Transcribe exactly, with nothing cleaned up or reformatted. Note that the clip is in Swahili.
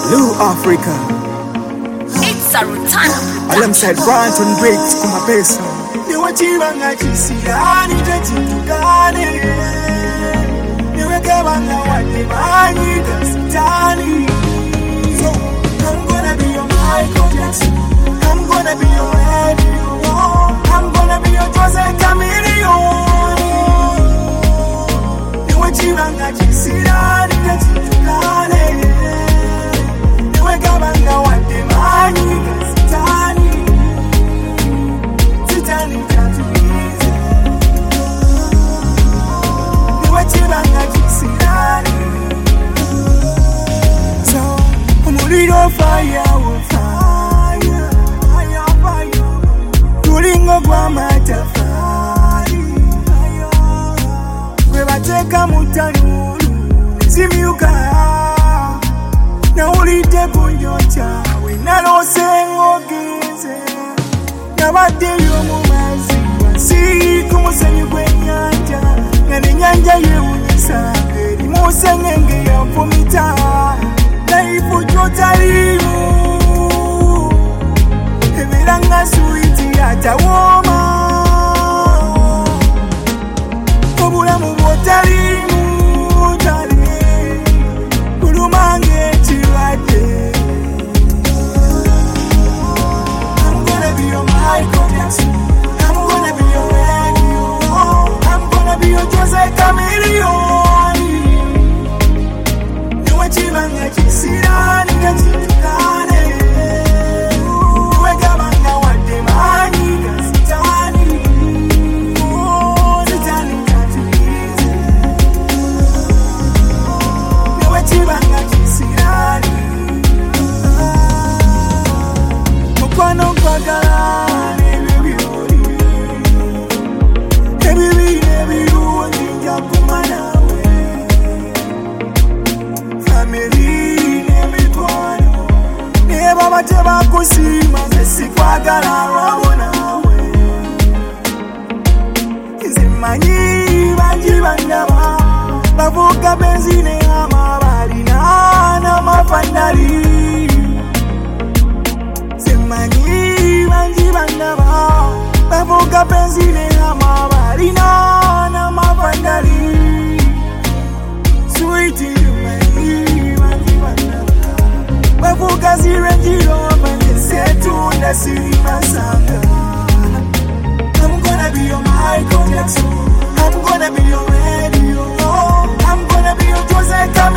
Blue Africa. It's a return of Alongside Branton Breaks kuma pesa. Niwe chibanga chisirani tetindugane. Niwe kabanga wate manyi kasitani. So I'm gonna be your Michael Jackson. I'm gonna be your Eddie. I'm gonna be your Jose Chameleone. Niwe chibanga chisirani tetindugane. Niwe kabanga wate manyi kasitani. Sitani tatuize. Niwe chibanga chisirani. So umuriro fire will fire, fire, fire. Tulingo kwa matafari, fire. Kwe bateka mutanuru, zimiuka. Na ulite kunyocha, winalo sengo gize. Nabade yo mumazi, wasi kumusenyu kwenyanja. Ngani nyanja ye unyisa, eri musengenge ya mfumita. Naifu jotarimu, emiranga suiti hata woma. Obula mubotarimu, tari, kulumange chiwade. I'm gonna be your Michael Jackson. I'm gonna be your Eddie. I'm gonna be your Jose Chameleone. Niwe chibanga chisirani kachitukane. Niwe kabanga wate manyi kasitani. Sitani katuize. Niwe chibanga chisirani. Mukwano kwagala nebibiri. Ebibiri nebirungi nja kumanawe. Family nemitwano. Neba bateba kusima nesikwagala wabo nawe. Nzimanyi banji bandaba. Bavuga benzine amabali na n'amafandali. Nzimanyi banji bandaba. Bavuga benzine amabali na n'amafandali. Sweetie, my banji bandaba. Bavuga zirenjiro manje setunda sirima sanga. I'm gonna be your Michael Jackson. I'm gonna be your Eddie. I'm gonna be your Jose Chameleone.